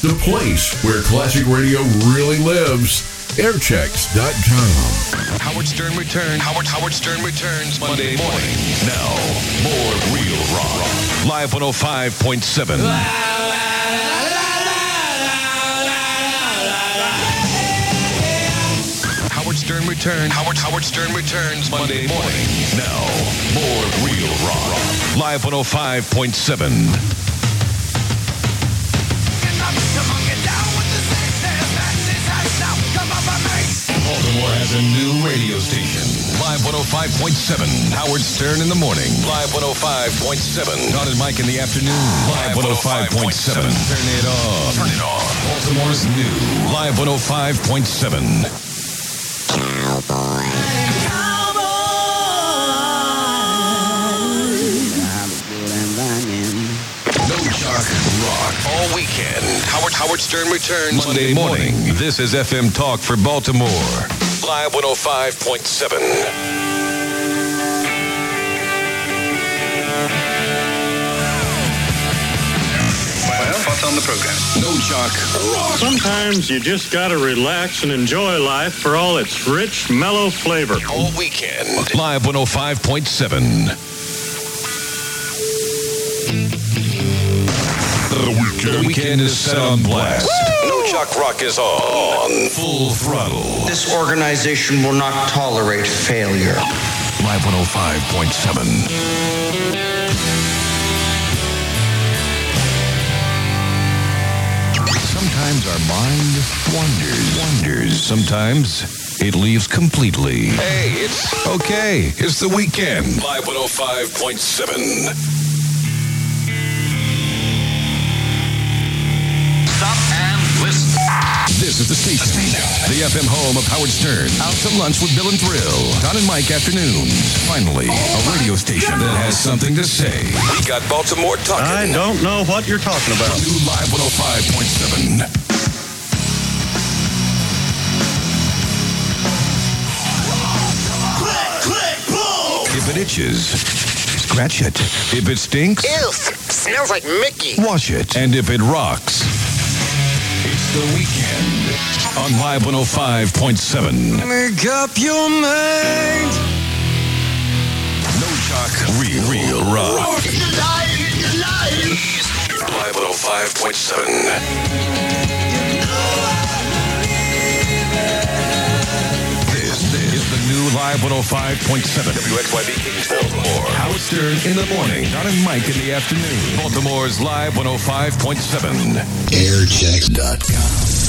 The place where classic radio really lives. Airchecks.com. Howard Stern returns. Howard Stern returns Monday morning. Now, more real rock. Live 105.7. Howard Stern returns. Howard Stern returns Monday morning. Now, more real rock. Live 105.7. Baltimore has a new radio station. Live 105.7. Howard Stern in the morning. Live 105.7. Don and Mike in the afternoon. Live 105.7. Turn it on. Turn it on. Baltimore's new. Live 105.7. Cowboy. No Shock Rock. All weekend. Howard Stern returns Monday morning. This is FM Talk for Baltimore. Live 105.7. Well, what's on the program? No Shock Rock. Sometimes you just gotta relax and enjoy life for all its rich, mellow flavor. All weekend. Live 105.7. The weekend is set on blast. Woo! No Shock Rock is on full throttle. This organization will not tolerate failure. Live 105.7. Sometimes our mind wanders. Sometimes it leaves completely. Hey, it's okay. It's the weekend. Live 105.7. This is the station, the FM home of Howard Stern. Out to lunch with Bill and Thrill. Don and Mike afternoons. Finally, a radio station that has something to say. We got Baltimore talking. I don't know what you're talking about. New Live 105.7. If it itches, scratch it. If it stinks, ew, smells like Mickey. Wash it. And if it rocks, it's the weekend on Live 105.7. Make up your mind. No Shock, real rock. Live 105.7. This is the new Live 105.7. WXYB Kingsville. Howard Stern in the morning. Don and Mike in the afternoon. Baltimore's Live 105.7. Airchecks.com.